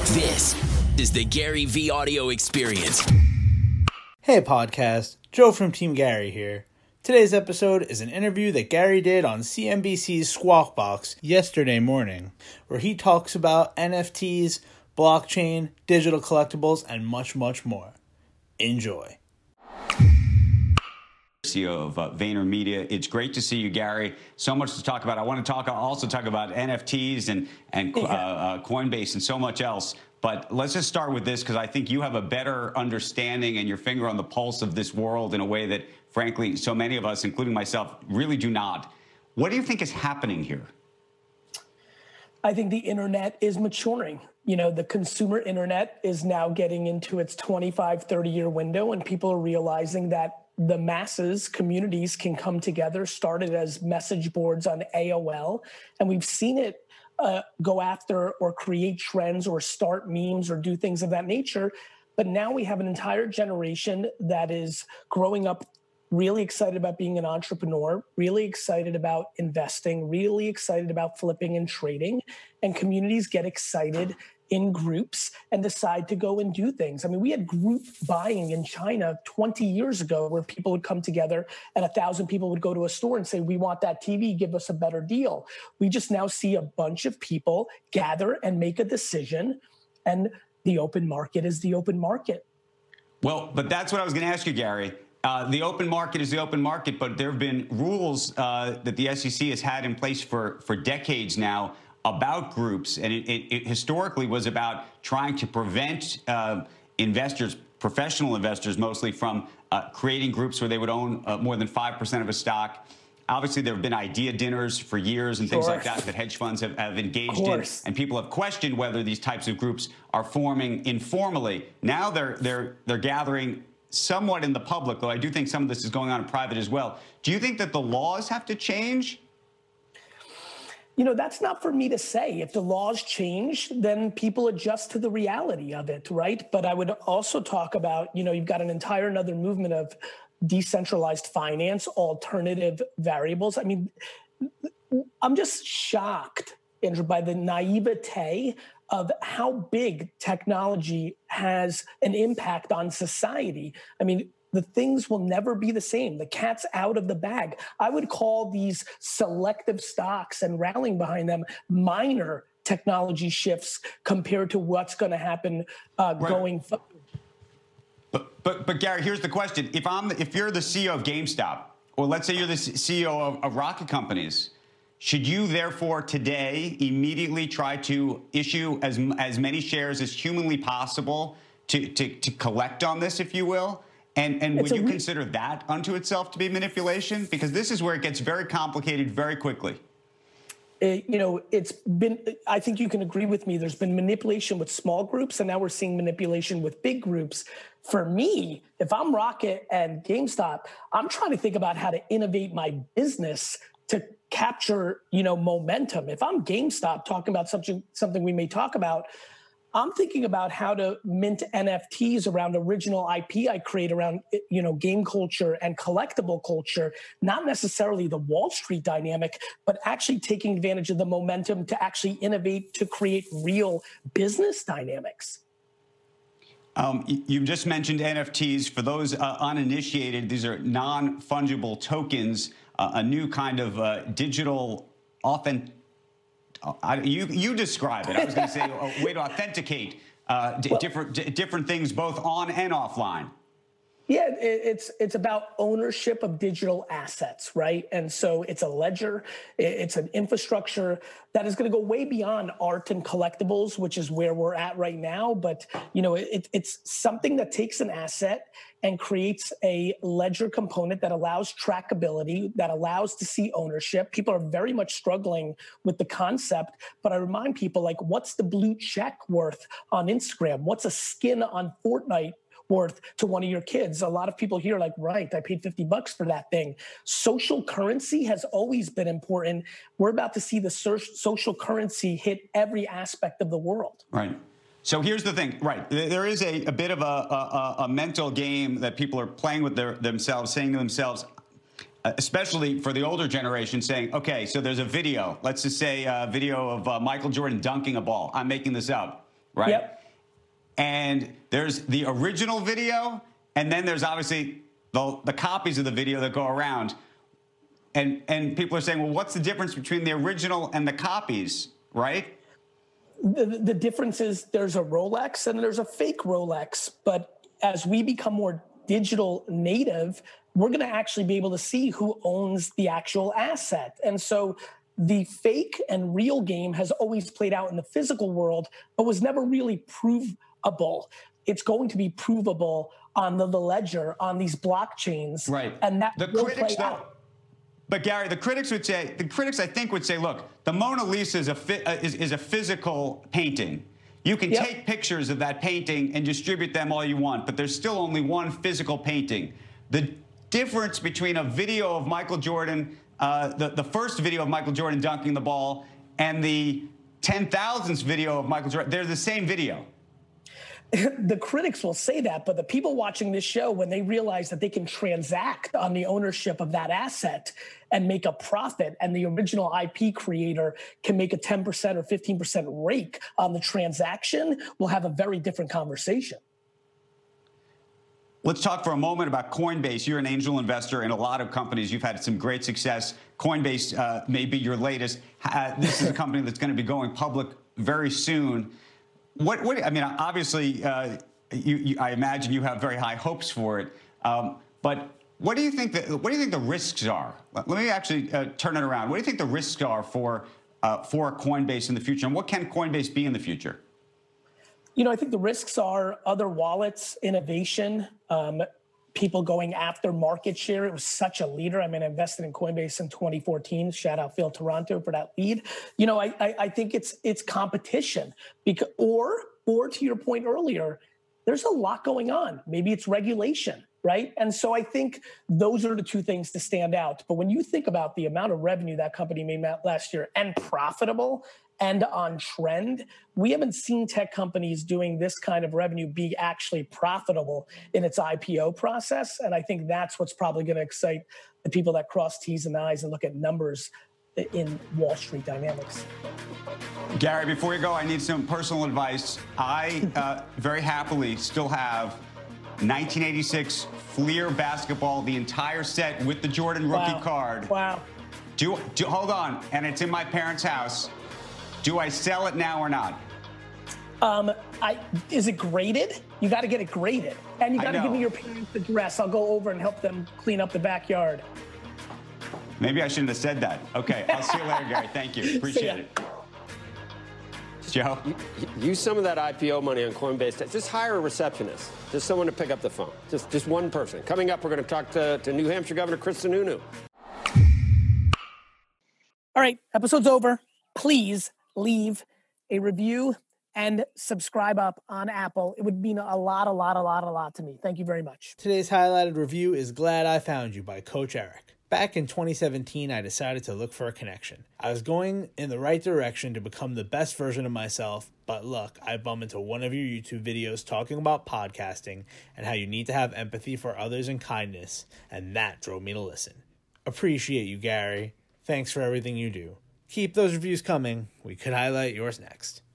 This is the Gary V Audio Experience. Hey podcast, Joe from Team Gary here. Today's episode is an interview that Gary did on CNBC's Squawk Box yesterday morning, where he talks about NFTs, blockchain, digital collectibles, and much, much more. Enjoy. CEO of VaynerMedia. It's great to see you, Gary. So much to talk about. I want to also talk about NFTs and Coinbase and so much else. But let's just start with this, because I think you have a better understanding and your finger on the pulse of this world in a way that, frankly, so many of us, including myself, really do not. What do you think is happening here? I think the internet is maturing. You know, the consumer internet is now getting into its 25, 30-year window, and people are realizing that the masses, communities can come together, started as message boards on AOL, and we've seen it go after or create trends or start memes or do things of that nature. But now we have an entire generation that is growing up really excited about being an entrepreneur, really excited about investing, really excited about flipping and trading, and communities get excited in groups and decide to go and do things. I mean, we had group buying in China 20 years ago where people would come together and 1,000 people would go to a store and say, we want that TV, give us a better deal. We just now see a bunch of people gather and make a decision, and the open market is the open market. Well, but that's what I was going to ask you, Gary. The open market is the open market, but there have been rules that the SEC has had in place for decades now about groups, and it historically was about trying to prevent investors, professional investors mostly, from creating groups where they would own more than 5% of a stock. Obviously, there have been idea dinners for years and things like that hedge funds have engaged in, and people have questioned whether these types of groups are forming informally. Now they're gathering somewhat in the public, though I do think some of this is going on in private as well. Do you think that the laws have to change? You know, that's not for me to say. If the laws change, then people adjust to the reality of it, right? But I would also talk about, you know, you've got another movement of decentralized finance, alternative variables. I mean, I'm just shocked, Andrew, by the naivete of how big technology has an impact on society. I mean, the things will never be the same. The cat's out of the bag. I would call these selective stocks and rallying behind them minor technology shifts compared to what's going to happen going forward. But Gary, here's the question: if you're the CEO of GameStop, or let's say you're the CEO of rocket companies, should you therefore today immediately try to issue as many shares as humanly possible to collect on this, if you will? And would you consider that unto itself to be manipulation? Because this is where it gets very complicated very quickly. You know, I think you can agree with me, there's been manipulation with small groups, and now we're seeing manipulation with big groups. For me, if I'm Rocket and GameStop, I'm trying to think about how to innovate my business to capture, you know, momentum. If I'm GameStop talking about something we may talk about, I'm thinking about how to mint NFTs around original IP I create around, you know, game culture and collectible culture, not necessarily the Wall Street dynamic, but actually taking advantage of the momentum to actually innovate to create real business dynamics. You just mentioned NFTs. For those uninitiated, these are non-fungible tokens, a new kind of digital You describe it. I was going to say a way to authenticate different things both on and offline. Yeah, it's about ownership of digital assets, right? And so it's a ledger, it's an infrastructure that is going to go way beyond art and collectibles, which is where we're at right now. But, you know, it's something that takes an asset and creates a ledger component that allows trackability, that allows to see ownership. People are very much struggling with the concept, but I remind people, like, what's the blue check worth on Instagram? What's a skin on Fortnite worth to one of your kids? A lot of people here are like, right, I paid $50 for that thing. Social currency has always been important. We're about to see the social currency hit every aspect of the world. Right. So here's the thing, right? There is a bit of a mental game that people are playing with themselves, saying to themselves, especially for the older generation, saying, okay, so there's a video. Let's just say a video of Michael Jordan dunking a ball. I'm making this up. right? Yep. And there's the original video, and then there's obviously the copies of the video that go around. And people are saying, well, what's the difference between the original and the copies, right? The difference is there's a Rolex and there's a fake Rolex. But as we become more digital native, we're going to actually be able to see who owns the actual asset. And so the fake and real game has always played out in the physical world, but was never really provable. It's going to be provable on the ledger, on these blockchains. Right. And that the will critics, play out. But Gary, the critics I think would say, look, the Mona Lisa is a physical painting. You can take pictures of that painting and distribute them all you want, but there's still only one physical painting. The difference between a video of Michael Jordan, the first video of Michael Jordan dunking the ball, and the 10,000th video of Michael Jordan, they're the same video. The critics will say that, but the people watching this show, when they realize that they can transact on the ownership of that asset and make a profit, and the original IP creator can make a 10% or 15% rake on the transaction, we'll have a very different conversation. Let's talk for a moment about Coinbase. You're an angel investor in a lot of companies. You've had some great success. Coinbase may be your latest. This is a company that's going to be going public very soon. I mean, obviously, I imagine you have very high hopes for it. But what do you think the risks are? Let me actually turn it around. What do you think the risks are for Coinbase in the future, and what can Coinbase be in the future? You know, I think the risks are other wallets, innovation, people going after market share. It was such a leader. I mean, I invested in Coinbase in 2014. Shout out Phil Toronto for that lead. You know, I think it's competition because, or to your point earlier, there's a lot going on. Maybe it's regulation, right? And so I think those are the two things to stand out. But when you think about the amount of revenue that company made last year and profitable and on trend, we haven't seen tech companies doing this kind of revenue be actually profitable in its IPO process. And I think that's what's probably going to excite the people that cross T's and I's and look at numbers in Wall Street dynamics. Gary, before you go, I need some personal advice. I very happily still have 1986 Fleer basketball, the entire set with the Jordan rookie card. Wow. Hold on, and it's in my parents' house. Do I sell it now or not? Is it graded? You got to get it graded. And you got to give me your parents' address. I'll go over and help them clean up the backyard. Maybe I shouldn't have said that. Okay, I'll see you later, Gary. Thank you. Appreciate it. Joe? Use some of that IPO money on Coinbase. Just hire a receptionist. Just someone to pick up the phone. Just one person. Coming up, we're going to talk to New Hampshire Governor Chris Sununu. All right, episode's over. Please leave a review and subscribe up on Apple. It would mean a lot to me. Thank you very much. Today's highlighted review is Glad I Found You by Coach Eric. Back in 2017, I decided to look for a connection. I was going in the right direction to become the best version of myself, but look, I bumped into one of your YouTube videos talking about podcasting and how you need to have empathy for others and kindness, and that drove me to listen. Appreciate you, Gary. Thanks for everything you do. Keep those reviews coming. We could highlight yours next.